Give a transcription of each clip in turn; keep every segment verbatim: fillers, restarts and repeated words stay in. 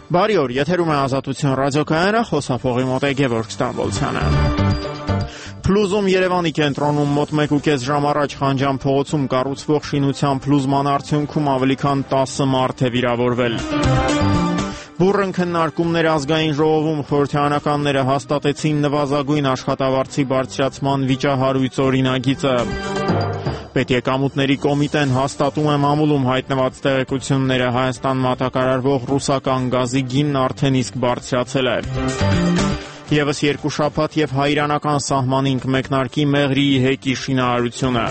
Բարի օր, եթերում է Ազատություն ռադիոկայանը, խոսափողի մոտ է Գևորգ Ստամբոլցյանը։ Փլուզում Երևանի կենտրոնում մոտ մեկ ու կես ժամ առաջ Խանջան փողոցում կառուցվող շինության փլուզման արդյունքում ավելի քան տասը մարդ է վիրավորվել։ Բուռն քննարկումներ ազգային ժողովում խորհրդարանականները հաստատեցին նվազագույն աշխատավարձի բարձրացման վիճահարույց օրինագիծը։ Պետեկամուտների կոմիտեն հաստատում է մամուլում հայտնված տեղեկությունները, Հայաստան մատակարարվող ռուսական գազի գինն արդեն իսկ բարձրացել է։ Եվս երկու շաբաթ եւ հայ-իրանական սահմանին կմեկնարկի Մեղրիի հեկի շինարարությունը։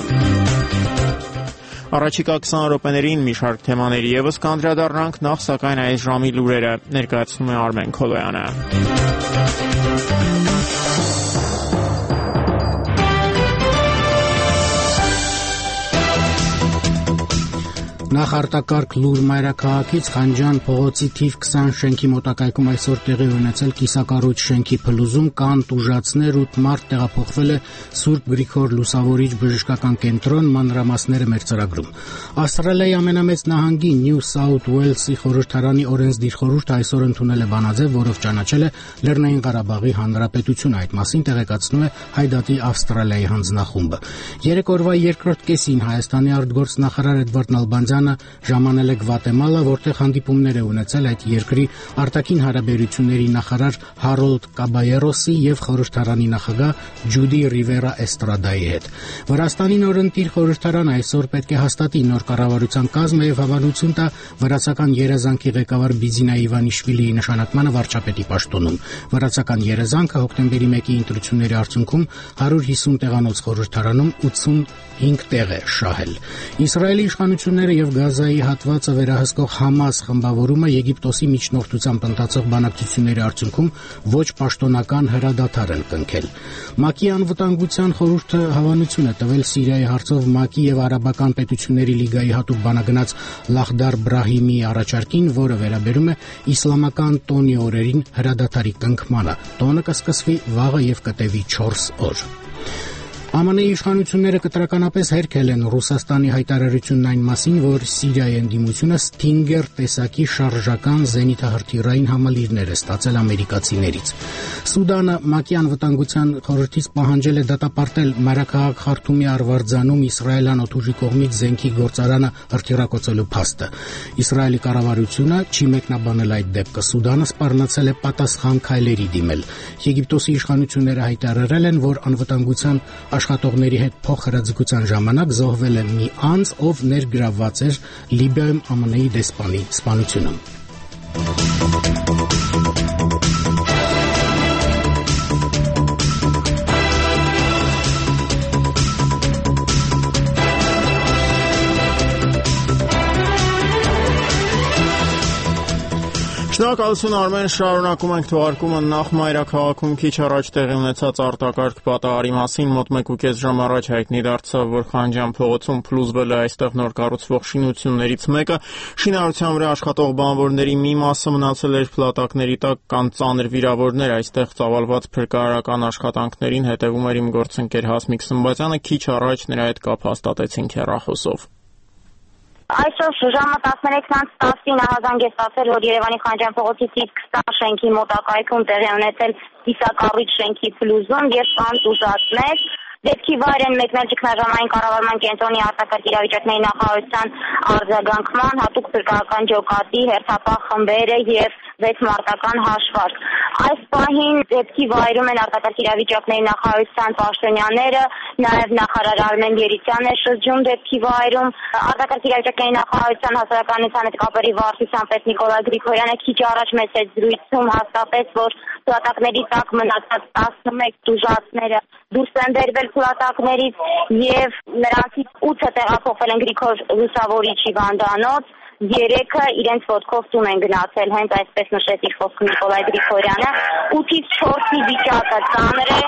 Առաջիկա քսան րոպեներին մի շարք թեմաների եւս կանդրադառնանք, նախ սակայն այս ժամի լուրերը ներկայացնում է Արմեն Քոլոյանը։ Նախ արտակարգ լուր մայրաքաղաքից Խանջան փողոցի թիվ քսան շենքի մոտակայքում այսօր տեղի ունեցել կիսակառույց շենքի փլուզում, կան տուժածներ ու մարդ տեղափոխվել է Սուրբ Գրիգոր Լուսավորիչ բժշկական կենտրոն, մանրամասները մեր ծրագրում։ Ավստրալիայի ամենամեծ նահանգի Նյու Սաութ Ուելսի խորհրդարանի օրենսդիր խորհուրդը այսօր ընդունել է բանաձև, որով ճանաչել է Լեռնային Ղարաբաղի Հանրապետությունը։ Այդ մասին տեղեկացնում է Հայդատի Ավստրալիայի հանձնախումբը։ Երեք օրվա երկրորդ կեսին Հայաստանի արտգործնախարար Էդվարդ Նալբանդյանը ժամանել է Գվատեմալա, որտեղ հանդիպումներ է ունեցել այդ երկրի արտաքին հարաբերությունների նախարար Հարոլդ Կաբայերոսի եւ խորհրդարանի նախագահ Ջուդի Ռիվերա Էստրադայի հետ։ Վրաստանի նորընտիր խորհրդարանը այսօր պետք է հաստատի նոր կառավարության կազմը եւ հավանություն տա վրացական երազանքի ղեկավար Բիձինա Իվանիշվիլիի նշանակմանը վարչապետի պաշտոնում։ Վրացական երազանքը հոկտեմբերի մեկի ընտրությունների արդյունքում հարյուր հիսուն տեղանոց խորհրդարանում ութսունհինգ տեղ է շահել։ Իսրայելի իշխանությունները եւ Գազայի հատվածը վերահսկող Համաս խմբավորումը Եգիպտոսի միջնորդությամբ ընթացող բանակցությունների արդյունքում ոչ պաշտոնական հրադադար են կնքել։ ՄԱԿ-ի անվտանգության խորհուրդը հավանություն է տվել Սիրիայի հարցով ՄԱԿ-ի եւ Արաբական պետությունների լիգայի հատուկ բանագնաց Լախդար Բրահիմի առաջարկին, որը վերաբերում է իսլամական տոնի օրերին հրադադարի կնքմանը։ Տոնը կսկսվի վաղը եւ կտևի չորս օր։ ԱՄՆ-ի իշխանությունները կտրականապես հերքել են Ռուսաստանի հայտարարությունն այն մասին, որ Սիրիայի ընդդիմությունը Stinger տեսակի շարժական զենիթահրթիռային համալիրներ է ստացել ամերիկացիներից։ Սուդանը ՄԱԿ-ի անվտանգության խորհրդից պահանջել է դատապարտել մայրաքաղաք Խարթումի Արվարձանում իսրայելյան օդուժի կողմից զենքի գործարանը հրթիռակոծելու փաստը։ Իսրայելի կառավարությունը չի մեկնաբանել այդ դեպքը։ Սուդանը սպառնացել է պատասխան քայլերի դիմել։ Եգիպտոսի իշխանությունները հայտարարել են, որ անվտանգության աշխատողների հետ փոխհրաձգության ժամանակ զոհվել է մի անձ, ով ներգրավված էր Լիբիայում ԱՄՆ-ի դեսպանի սպանությունում։ Շնորհակալություն Արմեն, շարունակում ենք թողարկումը նախ մայրաքաղաքում քիչ առաջ տեղի ունեցած արտակարգ պատահարի մասին մոտ մեկ ու կես ժամ առաջ հայտնի դարձավ, որ Խանջան փողոցում փլուզվել է այստեղ նոր կառուցվող շինություններից մեկը։ Շինարարության վրա աշխատող բանվորների մի մասը մնացել էր փլատակների տակ, կան ծանր վիրավորներ, այստեղ ծավալված փրկարարական աշխատանքներին հետևում էր իմ գործընկեր Հասմիկ Սմբատյանը, քիչ առաջ նրա հետ կապ հաստատեցինք հեռախոսով։ Այսօր ժամը տասներեքից տասին ահազանգ է ստացել, որ Երևանի Խանջան փողոցի թիվ քսան շենքի մոտակայքում տեղի ունեցել կիսակառույց շենքի փլուզում եւ կան տուժածներ։ Դեպքի վայր են մեկնել ճգնաժամային կառավարման կենտրոնի արտակարգ իրավիճակների նախարարության արձագանքման հատուկ փրկարարական ջոկատի հերթապահ խմբերը եւ վեց մարտական հաշվարկ։ Այս պահին դեպքի վայրում են արտակարգ իրավիճակների նախարարության պաշտոնյաները, նաեւ նախարար Արմեն Երիցյանն է շրջում դեպքի վայրում։ Արտակարգ իրավիճակների նախարարության հասարակայնության հետ կապերի վարչության պետ Նիկոլայ Գրիգորյանը քիչ առաջ մեծ զրույցում հաստատեց, որ փլատակների տակ մնացած տասնմեկ տուժածները դուրս են բերվել փլատակներից եւ նրանցից ութը տեղափոխվել են Գրիգոր Լուսավորիչի վանդանոց, երեքը իրենց ոտքով տուն են գնացել, հենց այսպես նշեց իր խոսքում Նիկոլայ Գրիգորյանը։ ութից չորսի վիճակը ծանր է,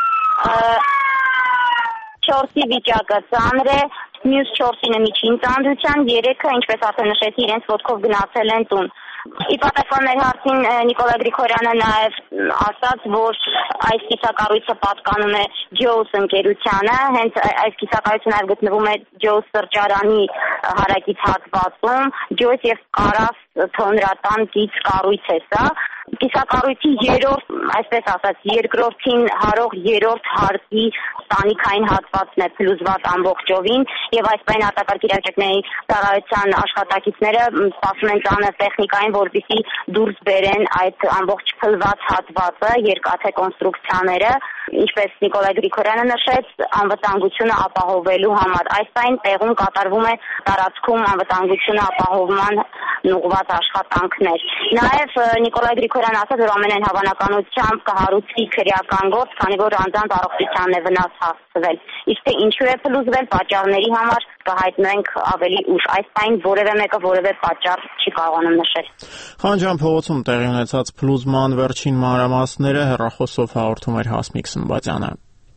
չորսի վիճակը ծանր է, մյուս չորսինը միջին ծանրության, երեքը, ինչպես արդեն նշեցի, իրենց ոտքով գնացել են տուն։ Ի պատասխան մեր հարցին Նիկոլայ Գրիգորյանը նաև ասաց, որ այս կիսակառույցը պատկանում է Ջոուս ընկերությանը, հենց այս կիսակառույցը նաև գտնվում է Ջոուս սրճարանի հարակից հատվածում, Ջոուս եւ Կարաս թոնրատան կից կառույց է սա։ Կիսակառույցի երրորդ, այսպես ասած, երկրորդին հարող երրորդ հարկի տանիքային հատվածն է փլուզված ամբողջովին, եւ այս պայն արտակարգ իրավիճակների ծառայության աշխատակիցները սպասում են ծանր տեխնիկային, որպեսզի դուրս բերեն այդ ամբողջ փլված հատվածը, երկաթե կոնստրուկցիաները, ինչպես Նիկոլայ Գրիգորյանը նշեց, անվտանգությունը ապահովելու համար։ Այս պայն տեղում կատարվում է տարածքում անվտանգությունը ապահովման ուղղված աշխատանքներ։ Նաեւ Նիկոլայ Գրիգորյանը ասաց, որ ամենայն հավանականությամբ կհարուցվի քրեական գործ, քանի որ անձանց առողջությանն է վնաս հասցվել։ Իսկ թե ինչու է փլուզվել, պատճառների համար կհայտնենք ավելի ուշ։ Այս պայն որևէ մեկը որևէ պատճառ չի կարողանում նշել։ Խանջյան փողոցում տեղի ունեցած փլուզման վերջին մանրամասները հեռախոսով հաղորդում էր Հասմիկ Սմբատյանը։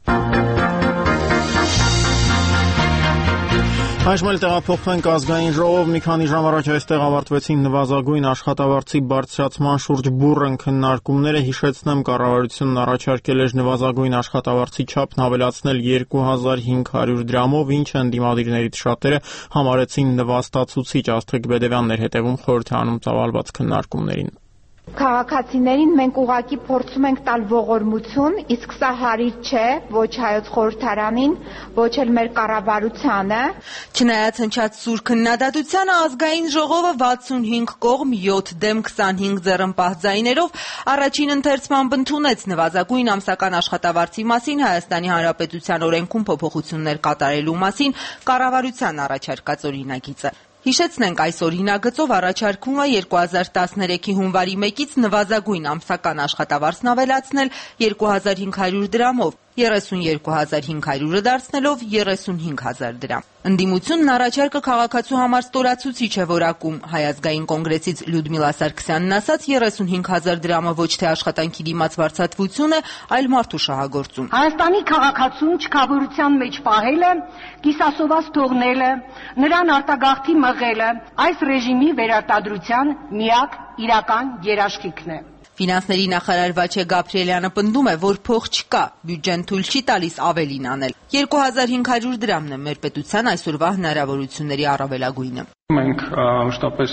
Այժմ էլ տեղափոխվենք ազգային ժողով։ Մի քանի ժամ առաջ այստեղ ավարտվեցին նվազագույն աշխատավարձի բարձրացման շուրջ բուռն քննարկումները։ Հիշեցնեմ, կառավարությունն առաջարկել էր նվազագույն աշխատավարձի չափն ավելացնել երկու հազար հինգ հարյուր դրամով, ինչը ընդդիմադիրներից շատերը համարեցին նվաստացուցիչ։ Աստղիկ Բեդևյանն էր հետևում խորհրդարանում ծավալված քննարկումներին։ Քաղաքացիներին մենք ուղղակի փորձում ենք տալ ողորմություն, իսկ սա հարիր չէ ոչ հայոց խորհրդարանին, ոչ էլ մեր կառավարությանը։ Չնայած հնչած սուր քննադատությանը, ազգային ժողովը վաթսունհինգ կողմ յոթ դեմ քսանհինգ ձեռնպահ ձայներով առաջին ընթերցմամբ ընդունեց նվազագույն ամսական աշխատավարձի մասին Հայաստանի Հանրապետության օրենքում փոփոխություններ կատարելու մասին կառավարության առաջարկած օրինագիծը։ Հիշեցնենք, այս օրինագծով առաջարկվում է երկու հազար տասներեքի հունվարի մեկից նվազագույն ամսական աշխատավարձն ավելացնել երկու հազար հինգ հարյուր դրամով, երեսունյոթ հազար հինգ հարյուրը դարձնելով երեսունհինգ հազար դրամ։ Ընդդիմությունն առաջարկը քաղաքացու համար ստորացուցիչ է որակում։ Հայ ազգային կոնգրեսից Լյուդմիլա Սարգսյանն ասաց, երեսունհինգ հազար դրամը ոչ թե աշխատանքի դիմաց վարձատրություն է, այլ մարդու շահագործում։ Հայաստանի քաղաքացուն չքավորության մեջ պահելը, կիսասոված թողնելը, նրան արտագաղթի մղելը այս ռեժիմի վերարտադրության միակ իրական երաշխիքն է։ Ֆինանսների նախարար Վաչե Գաբրիելյանը պնդում է, որ փող չկա, բյուջեն թույլ չի տալիս ավելին անել։ երկու հազար հինգ հարյուր դրամն է մեր պետության այսօրվա հնարավորությունների առավելագույնը։ Մենք մշտապես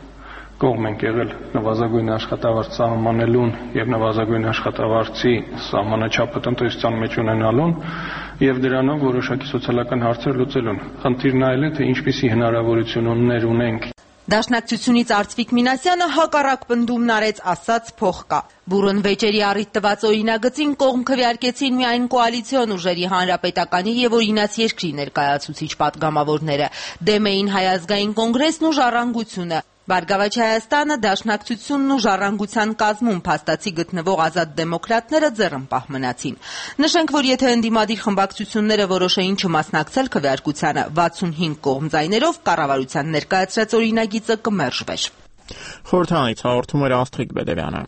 կողմ ենք եղել նվազագույն աշխատավարձ սահմանելուն եւ նվազագույն աշխատավարձի սահմանաչափը տնտեսության մեջ ունենալուն եւ դրանով որոշակի սոցիալական հարցեր լուծելուն։ Խնդիրն այլ է, թե ինչպիսի հնարավորություններ ունենք։ Դաշնակցությունից Արծվիկ Մինասյանը հակառակ պնդումն արեց, ասաց փող կա։ Բուռն վեճերի առիթ տված օրինագծին կողմ քվեարկեցին միայն կոալիցիոն ուժերի Հանրապետականի եւ Օրինաց երկրի ներկայացուցիչ պատգամավորները։ Դեմ էին Հայ ազգային կոնգրեսն ու Ժառանգությունը։ Բարգավաճ Հայաստանը, Դաշնակցությունն ու Ժառանգության կազմում փաստացի գտնվող ազատ դեմոկրատները ձեռնպահ մնացին։ Նշենք, որ եթե ընդդիմադիր խմբակցությունները որոշեին չմասնակցել քվեարկությանը վաթսունհինգ կողմ ձայներով, կառավարության ներկայացրած օրինագիծը կմերժվեր։ Խորհրդարանից հաղորդում էր Աստղիկ Բեդևյանը։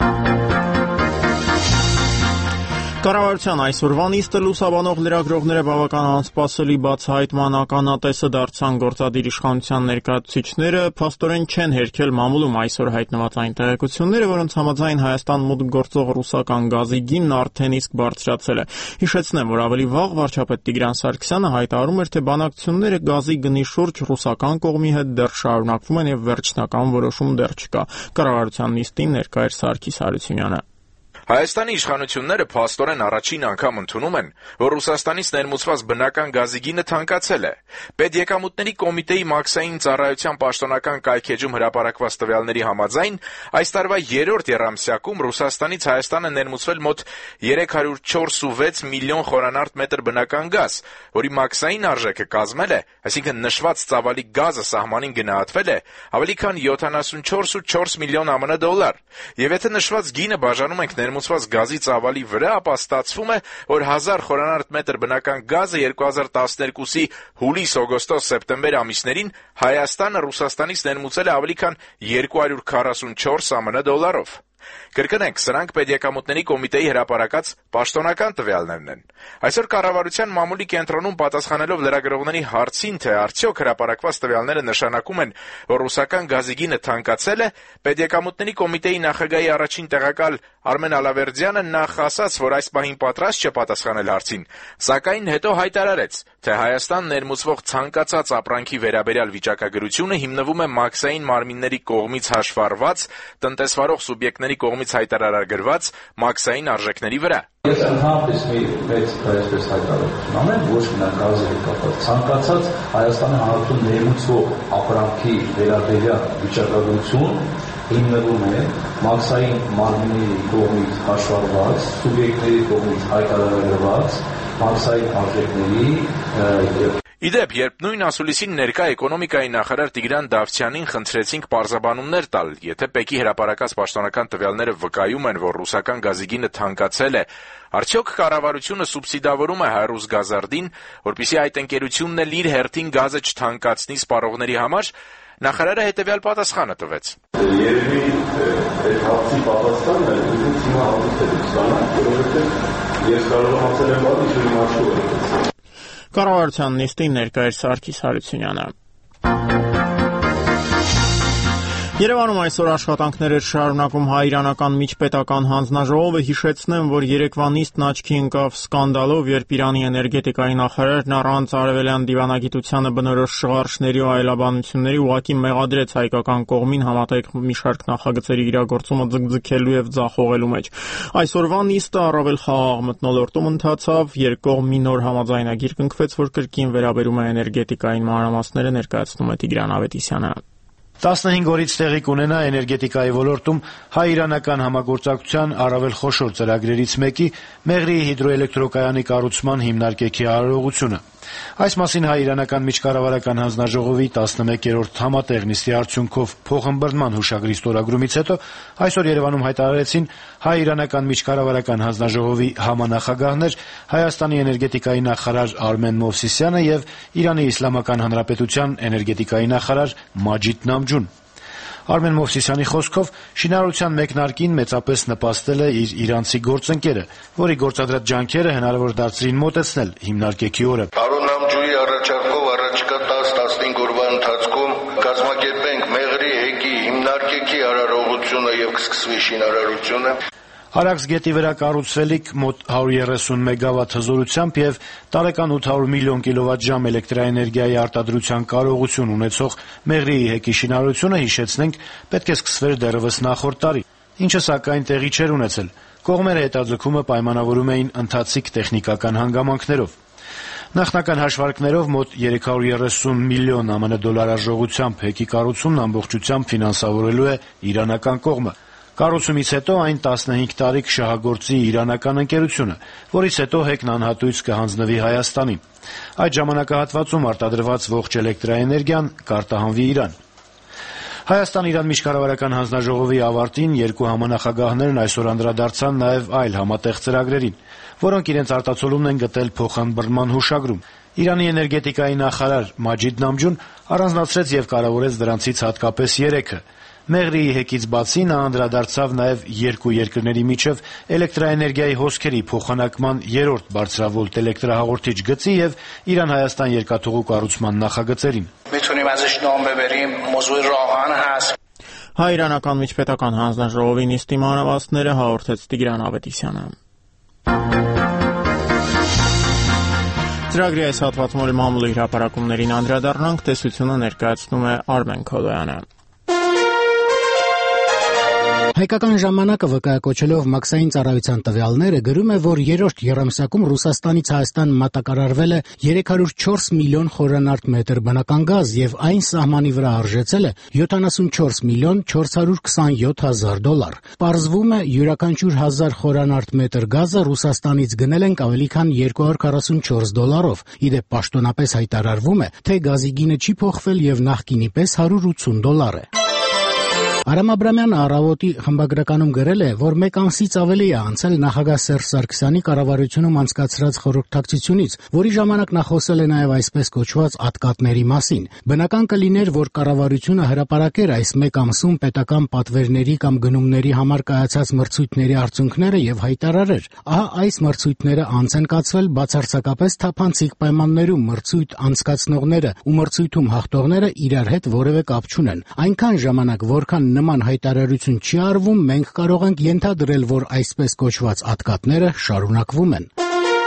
Կառավարության այսօրվա նիստը լուսաբանող լրագրողները բավական անսպասելի բացահայտման ականատեսը դարձան գործադիր իշխանության ներկայացուցիչները փաստորեն չեն հերքել մամուլում այսօր հայտնված այն տեղեկությունները, որոնց համաձայն Հայաստան մուտք գործող ռուսական գազի գինն արդեն իսկ բարձրացել է։ Հիշեցնեմ, որ ավելի վաղ վարչապետ Տիգրան Սարգսյանը հայտարարում էր, թե բանակցությունները գազի գնի շուրջ ռուսական կողմի հետ դեռ շարունակվում են եւ վերջնական որոշում դեռ չկա։ Կառավարության նիստին ներկա էր Սարգիս Հարությունյանը։ Հայաստանի իշխանությունները փաստորեն առաջին անգամ ընդունում են, որ Ռուսաստանից ներմուծված բնական գազի գինը թանկացել է։ Պետեկամուտների կոմիտեի մաքսային ծառայության պաշտոնական կայքեջում հրապարակված տվյալների համաձայն այս տարվա երրորդ եռամսյակում Ռուսաստանից Հայաստանը ներմուծվել մոտ երեք հարյուր չորսունվեց միլիոն խորանարդ մետր բնական գազ, որի մաքսային արժեքը կազմել է, այսինքն նշված ծավալի գազը սահմանին գնահատվել է ավելի քան յոթանասունչորս կόμμα չորս միլիոն ԱՄՆ դոլար։ Եվ եթե նշված գինը բաժանում ենք ներմուծված գազի ծավալի վրա, ապա ստացվում է, որ հազար խորանարդ մետր բնական գազը երկու հազար տասներկուսի հուլիս, օգոստոս, սեպտեմբեր ամիսներին Հայաստանը Ռուսաստանից ներմուծել է ավելի քան երկու հարյուր քառասունչորս ԱՄՆ դոլարով։ Կրկնենք, սրանք Պետեկամուտների կոմիտեի հրապարակած պաշտոնական տվյալներն են։ Այսօր կառավարության մամուլի կենտրոնում պատասխանելով լրագրողների հարցին, թե արդյոք հրապարակված տվյալները նշանակում են, որ ռուսական գազի գինը թանկացել է, Պետեկամուտների կոմիտեի նախագահի առաջին տեղակալ Արմեն Ալավերդյանը նախ ասաց, որ այս պահին պատրաստ չէ պատասխանել հարցին, սակայն հետո հայտարարեց, թե Հայաստան ներմուծվող ցանկացած ապրանքի վերաբերյալ վիճակագրությունը հիմնվում է մաքսային մարմինների կողմից հաշվառված, տնտեսվարող սուբյեկտների կողմից հայտարարագրված մաքսային արժեքների վրա։ Ես ընդհանրապես մի մեծ այսպես հայտարարություն անեմ, ոչ միայն գազի հետ կապված, ցանկացած Հայաստանի Հանրապետություն ներմուծվող ապրանքի վերաբերյալ վիճակագրություն հիմնվում է մաքսային մարմինների կողմից հաշվառված, սուբյեկտների կողմից հայտարարված մաքսային արժեքների եւ Իդեպ, երբ նույն ասուլիսին ներկա էկոնոմիկայի նախարար Տիգրան Դավթյանին խնդրեցինք պարզաբանումներ տալ, եթե ՊԵԿ-ի հրապարակած պաշտոնական տվյալները վկայում են, որ ռուսական գազի գինը թանկացել է, արդյոք կառավարությունը սուբսիդավորում է Հայրուզ Գազարդին, որպեսզի այդ ընկերությունն էլ իր հերթին գազը չթանկացնի սպառողների համար, նախարարը հետևյալ պատասխանը տվեց. Երևի այդ հարցի պատասխանը ինձ հիմա հատուկ է ստանալ, որովհետև ես կարող եմ ասել եմ, որ ինչ իմաստու է։ Կառավարության նիստին ներկա էր Սարգիս Հարությունյանը։ Երևանում այսօր աշխատանքներ էր շարունակում հայ-իրանական միջպետական հանձնաժողովը, հիշեցնեմ, որ երեկվա նիստն աչքի ընկավ սկանդալով, երբ Իրանի էներգետիկայի նախարարն առանց արևելյան դիվանագիտությանը բնորոշ շղարշների ու այլաբանությունների ուղղակի մեղադրեց հայկական կողմին համատեղ մի շարք նախագծերի իրագործումը ձգձգելու եւ ձախողելու մեջ։ Այսօրվա նիստը առավել խաղաղ մթնոլորտում ընթացավ, երկկողմ մի նոր համաձայնագիր կնքվեց, որ կրկին վերաբերում է էներգետիկային մանրամասները, ներկայացնում է Տիգրան Ավետիսյանը։ տասնհինգ օրից տեղի կունենա էներգետիկայի ոլորտում հայ-իրանական համագործակցության առավել խոշոր ծրագրերից մեկի Մեղրիի հիդրոէլեկտրոկայանի կառուցման հիմնարկեքի արարողությունը։ Այս մասին հայ-իրանական միջկառավարական հանձնաժողովի տասնմեկերորդ համատեղ նիստի արդյունքով փոխըմբռնման հուշագրի ստորագրումից հետո այսօր Երևանում հայտարարեցին հայ-իրանական միջկառավարական հանձնաժողովի համանախագահներ Հայաստանի էներգետիկայի նախարար Արմեն Մովսիսյանը եւ Իրանի Իսլամական Հանրապետության էներգետիկայի նախարար Մաջիդ Նամջուն։ Արմեն Մովսիսյանի խոսքով շինարարության մեկնարկին մեծապես նպաստել է իր իրանցի գործընկերը, որի գործադրած ջանքերը հնարավոր դարձրին մոտեցնել հիմնարկեքի օրը։ Պարոն Նամջուի առաջարկով առաջիկա տասն-տասնհինգ օրվա ընթացքում կազմակերպենք Մեղրի հեկի հիմնարկեքի արարողությունը եւ կսկսվի շինարարությունը։ Արաքս գետի վրա կառուցվելիք մոտ հարյուր երեսուն մեգավատ հզորությամբ եւ տարեկան ութ հարյուր միլիոն կիլովատժամ էլեկտրաէներգիայի արտադրության կարողություն ունեցող Մեղրիի հեկի շինարարությունը, հիշեցնենք, պետք է սկսվեր դեռևս նախորդ տարի, ինչը սակայն տեղի չէր ունեցել։ Կողմերը հետաձգումը պայմանավորում էին ընթացիկ տեխնիկական հանգամանքներով։ Նախնական հաշվարկներով մոտ երեք հարյուր երեսուն միլիոն ԱՄՆ դոլար արժողությամբ հեկի կառուցումն ամբողջությամբ ֆինանսավորելու է իրանական կողմը։ Կառուցումից հետո այն տասնհինգ տարի կշահագործի իրանական ընկերությունը, որից հետո հեկն անհատույց կհանձնվի Հայաստանին։ Այդ ժամանակահատվածում արտադրված ողջ էլեկտրաէներգիան կարտահանվի Իրան։ Հայաստան-Իրան միջկառավարական հանձնաժողովի ավարտին երկու համանախագահներն այսօր անդրադարձան նաև այլ համատեղ ծրագրերին, որոնք իրենց արտացոլումն են գտել փոխըմբռնման հուշագրում։ Իրանի էներգետիկայի նախարար Մաջիդ Նամջուն առանձնացրեց եւ կարեւորեց դրանցից հատկապես երեքը։ Մեղրիի հեկից բացի նա անդրադարձավ նաև երկու երկրների միջև էլեկտրաէներգիայի հոսքերի փոխանակման երրորդ բարձրավոլտ էլեկտրահաղորդիչ գծի եւ Իրան-Հայաստան երկաթուղու կառուցման նախագծերին։ Հայ-իրանական միջպետական հանձնաժողովի նիստի մանրամասները հաղորդեց Տիգրան Ավետիսյանը։ Ծրագրի այս հատվածում մամուլի հրապարակումներին անդրադառնանք, տեսությունը ներկայացնում է Արմեն Քոլոյանը։ Հայկական ժամանակը վկայակոչելով մաքսային ծառայության տվյալները գրում է, որ երրորդ եռամսյակում Ռուսաստանից Հայաստան մատակարարվել է երեք հարյուր չորս միլիոն խորանարդ մետր բնական գազ եւ այն սահմանի վրա արժեցել է յոթանասունչորս միլիոն չորս հարյուր քսանյոթ հազար դոլար։ Պարզվում է, յուրաքանչյուր հազար խորանարդ մետր գազը Ռուսաստանից գնել ենք ավելի քան երկու հարյուր քառասունչորս դոլարով։ Իդեպ պաշտոնապես հայտարարվում է, թե գազի գինը չի փոխվել եւ նախկինի պես հարյուր ութսուն դոլար է։ Արամ Աբրամյանը «Առավոտի» խմբագրականում գրել է, որ մեկ ամսից ավելի է անցել նախագահ Սերժ Սարգսյանի կառավարությունում անցկացրած խորհրդակցությունից, որի ժամանակ նա խոսել է նաև այսպես կոչված ատկատների մասին։ Բնական կլիներ, որ կառավարությունը հրապարակեր այս մեկ ամսում պետական պատվերների կամ գնումների համար կայացած մրցույթների արդյունքները եւ հայտարարեր. ահա այս մրցույթները անց են կացվել բացարձակապես թափանցիկ պայմաններում, մրցույթ անցկացնողները ու մրցույթում հաղթողները իրար հետ որևէ կապ չունեն։ Այնքան ժամանակ, որքան նման հայտարարություն չի արվում, մենք կարող ենք ենթադրել, որ այսպես կոչված ատկատները շարունակվում են։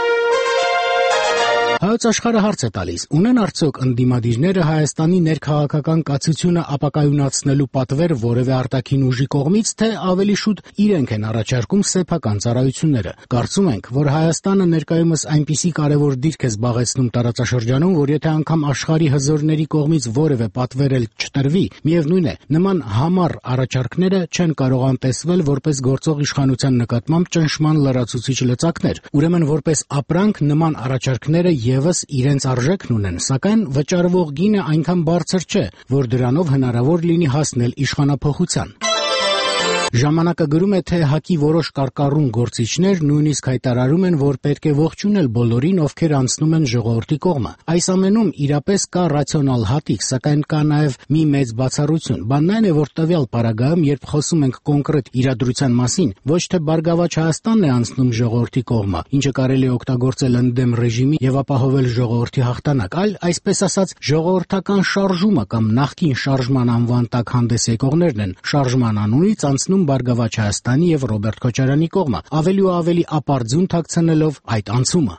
Հայոց աշխարհը հարց է տալիս. ունեն արդյոք ընդդիմադիրները Հայաստանի ներքաղաքական կացությունը ապակայունացնելու պատվեր որևէ արտաքին ուժի կողմից, թե ավելի շուտ իրենք են առաջարկում սեփական ծառայությունները։ Կարծում ենք, որ Հայաստանը ներկայումս այնպիսի կարևոր դիրք է զբաղեցնում տարածաշրջանում, որ եթե անգամ աշխարհի հզորների կողմից որևէ պատվեր էլ չտրվի, միևնույն է, նման համառ առաջարկները չեն կարող անտեսվել որպես գործող իշխանության նկատմամբ ճնշման լրացուցիչ լծակներ։ Ուրեմն որպես ապրանք նման առաջարկները եւս իրենց արժեքն ունեն, սակայն վճարվող գինը այնքան բարձր չէ, որ դրանով հնարավոր լինի հասնել իշխանափոխության։ Ժամանակը գրում է, թե ՀԱԿ-ի որոշ կարկառուն գործիչներ նույնիսկ հայտարարում են, որ պետք է ողջունել բոլորին, ովքեր անցնում են ժողովրդի կողմը։ Այս ամենում իրապես կա ռացիոնալ հատիկ, սակայն կա նաև մի մեծ բացառություն։ Բանն այն է, որ տվյալ պարագայում, երբ խոսում ենք կոնկրետ իրադրության մասին, ոչ թե Բարգավաճ Հայաստանն է անցնում ժողովրդի կողմը, ինչը կարելի է օգտագործել ընդդեմ ռեժիմի եւ ապահովել ժողովրդի հաղթանակ, այլ այսպես ասած ժողովրդական շարժումը կամ նախկին շարժման անվան տակ հանդես եկողներն են շարժման անունից անցնում Բարգավաճ Հայաստանի եւ Ռոբերտ Քոչարյանի կողմը, ավելի ու ավելի ապարդյուն թաքցնելով այդ անցումը։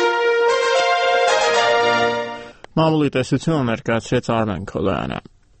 Մամուլի տեսությունը ներկայացրեց Արմեն Քոլոյանը։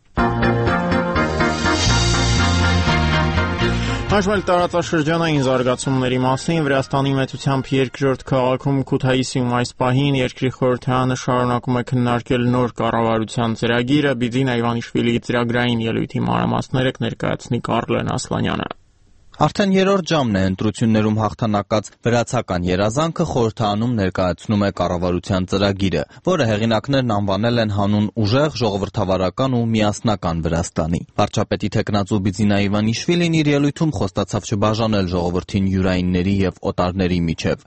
Հաշվել տարածաշրջանային զարգացումների մասին Վրաստանի մեծությամբ երկրորդ քաղաքում Քութայիսիում այս պահին երկրի խորհրդարանը շարունակում է քննարկել նոր կառավարության ծրագիրը, Բիձինա Իվանիշվիլիի ծրագրային ելույթի մանրամասները կներկայացնի Կարլեն Ասլանյանը։ Արդեն երրորդ ժամն է ընտրություններում հաղթանակած վրացական երազանքը խորհրդարանում ներկայացնում է կառավարության ծրագիրը, որը հեղինակներն անվանել են հանուն ուժեղ, ժողովրդավարական ու միասնական Վրաստանի։ Վարչապետի թեկնածու Բիձինա Իվանիշվիլին իր ելույթում խոստացավ չբաժանել ժողովրդին յուրայինների եւ օտարների միջև։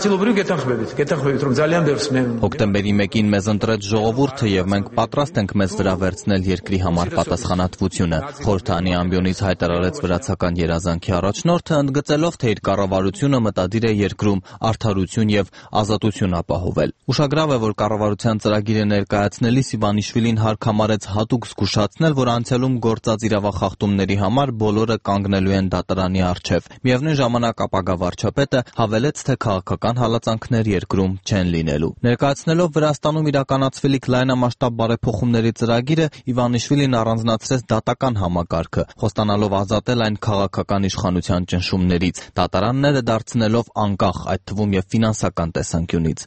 Հոկտեմբերի մեկին մեզ ընտրեց ժողովուրդը եւ մենք պատրաստ ենք մեզ վրա վերցնել երկրի համար պատասխանատվությունը։ Խորհրդարանի ամբիոնից հայտարարեց վրացական երազանքի առաջնորդը, ընդգծելով, թե իր կառավարությունը մտադիր է երկրում արդարություն եւ ազատություն ապահովել։ Ուշագրավ է, որ կառավարության ծրագիրը ներկայացնելիս Իվանիշվիլին հարկ համարեց հատուկ զգուշացնել, որ անցյալում գործած իրավախախտումների համար բոլորը կանգնելու են դատարանի առջև։ Միևնույն ժամանակ ապագա վարչապետը հավելեց, թե քաղաքական հալածանքներ երկրում չեն լինելու։ Ներկայացնելով Վրաստանում իրականացվելիք լայնամասշտաբ բարեփոխումների ծրագիրը, Իվանիշվիլին առանձնացրեց դատական համակարգը, խոստանալով ազատել այն քաղաքական իշխանության ճնշումներից, դատարանները դարձնելով անկախ, այդ թվում եւ ֆինանսական տեսանկյունից։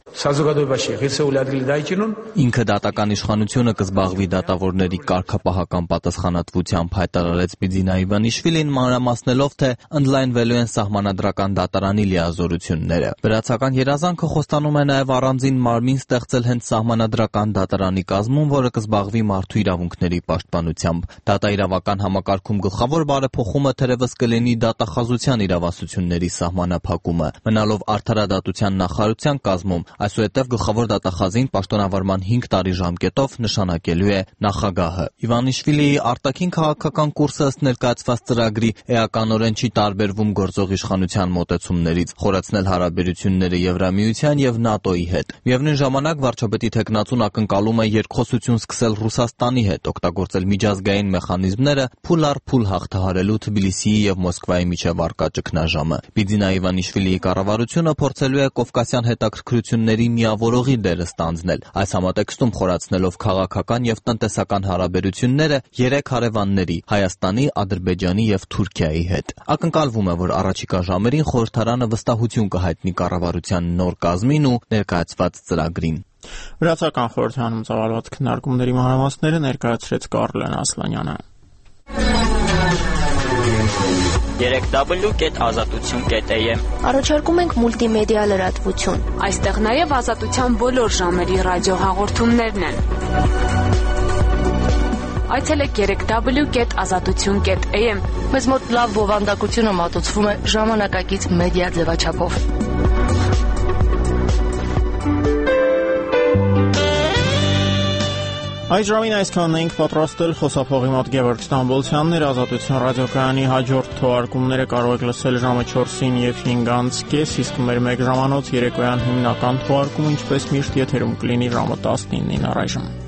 Ինքը դատական իշխանությունը կզբաղվի դատավորների կարգապահական պատասխանատվությամբ, հայտարարեց Բիձինա Իվանիշվիլին, մանրամասնելով, թե ընդլայնվելու են սահմանադրական դատարանի լիազորությունները։ Վրացական երազանքը խոստանում է նաեւ առանձին մարմին ստեղծել հենց սահմանադրական դատարանի կազմում, որը կզբաղվի մարդու իրավունքների պաշտպանությամբ։ Դատաիրավական համակարգում գլխավոր բարեփոխումը թերևս կլինի դատախազության իրավասությունների սահմանափակումը, մնալով արդարադատության նախարարության կազմում, այսուհետև գլխավոր դատախազին պաշտոնավարման հինգ տարի ժամկետով նշանակելու է նախագահը։ Իվանիշվիլիի արտաքին քաղաքական կուրսը ըստ ներկայացված ծրագրի էականորեն չի տարբերվում գործող իշխանության մոտեցումներից, խորացնել հարաբերությունները Եվրամիության եւ ՆԱՏՕ-ի հետ։ Միևնույն ժամանակ վարչապետի թեկնածուն ակնկալում է երկխոսություն սկսել Ռուսաստանի հետ, օգտագործել միջազգային մեխանիզմները փուլ առ փուլ հաղթահարելու Թբիլիսիի եւ Մոսկվայի միջև առկա ճգնաժամը։ Բիձինա Իվանիշվիլիի կառավարությունը փորձելու է կովկասյան հետաքրքրությունների միավորողի դերը ստանձնել, այս համատեքստում խորացնելով քաղաքական եւ տնտեսական հարաբերությունները երեք հարևանների՝ Հայաստանի, Ադրբեջանի եւ Թուրքիայի հետ։ Ակնկալվում է, որ առաջիկա ժամերին խորհրդարանը վստահություն կհայտնի կառավարության նոր կազմին ու ներկայացված ծրագրին։ Վրացական խորհրդարանում ծավալված քննարկումների մանրամասները ներկայացրեց Կարլեն Ասլանյանը։ երեք դաբլյու կետ ազատություն կետ է ե Առաջարկում ենք մուլտիմեդիա լրատվություն։ Այստեղ նաև ազատության բոլոր ժամերի ռադիո հաղորդումներն են։ Այցելեք երեք w կետ ազատություն կետ a m։ Մեզ մոտ լավ բովանդակությունը մատուցվում է ժամանակակից մեդիա ձևաչափով։ Այս ժամին այսքանն էինք պատրաստել խոսափողի մոտ Գևորգ Ստամբոլցյանն էր Ազատություն ռադիոկայանի հաջորդ թողարկումները կարող եք լսել ժամը չորսին եւ հինգ կես, իսկ մեր մեկ ժամանոց երեկոյան հիմնական թողարկումը ինչպես միշտ եթերում կլինի ժամը տասնինին առայժմ։